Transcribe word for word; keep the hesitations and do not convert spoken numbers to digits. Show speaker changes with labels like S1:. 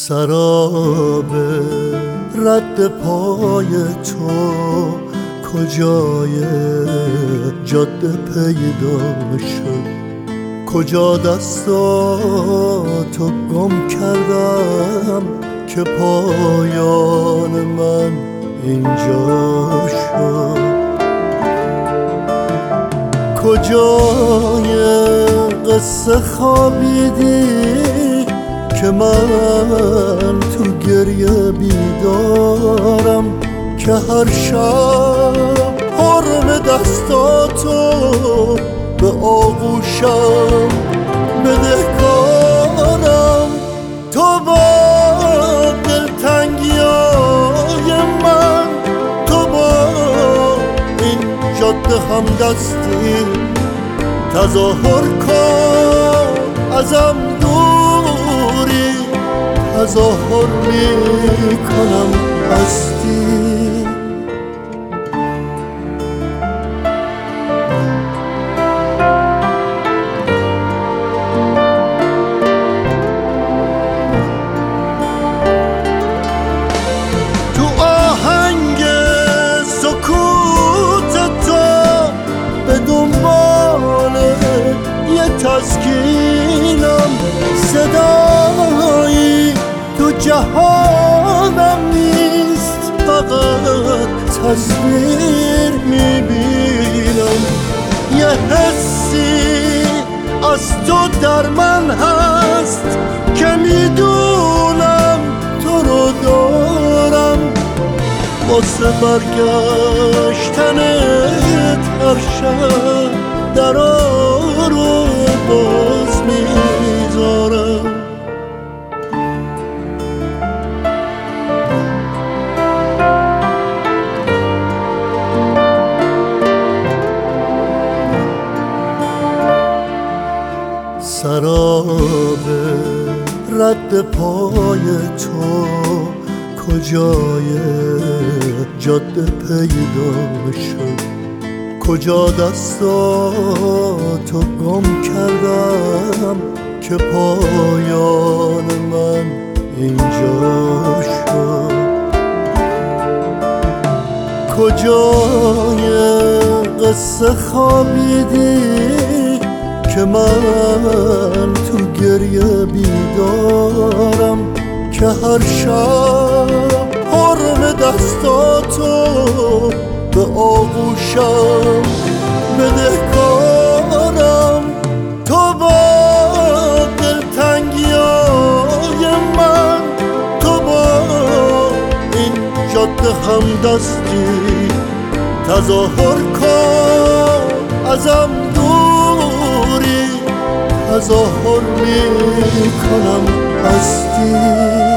S1: سراب رد پای تو کجای جاده پیدا شد، کجا دستاتو گم کردم که پایان من اینجا شد. کجای قصه خوابیدی که من تو گریه بیدارم، که هر شب حرم دستاتو به آغوشم بدهکارم. تو با دلتنگیای من، تو با این جاده همدستی تظاهر کن ازم دوری، تظاهر میکنم هستی. تو آهنگ سکوت تو به دنبال یه تسکینم، صدایی تو جهانم نیست، فقط تصویر میبینم. یه حسی از تو در من هست که میدونم تو رو دارم، واسه برگشتنت هر شب درا رو باز میذارم. سراب رد پای تو کجای جاده پیدا شد، کجا دستاتو گم کردم که پایان من اینجا شد. کجای قصه خوابیدی که من تو گریه بیدارم، که هر شب حرم دستاتو به آغوشم بدهکارم. تو با دلتنگیای من، تو با این جاده همدستی تظاهر کن ازم دوری، تظاهر میکنم هستی.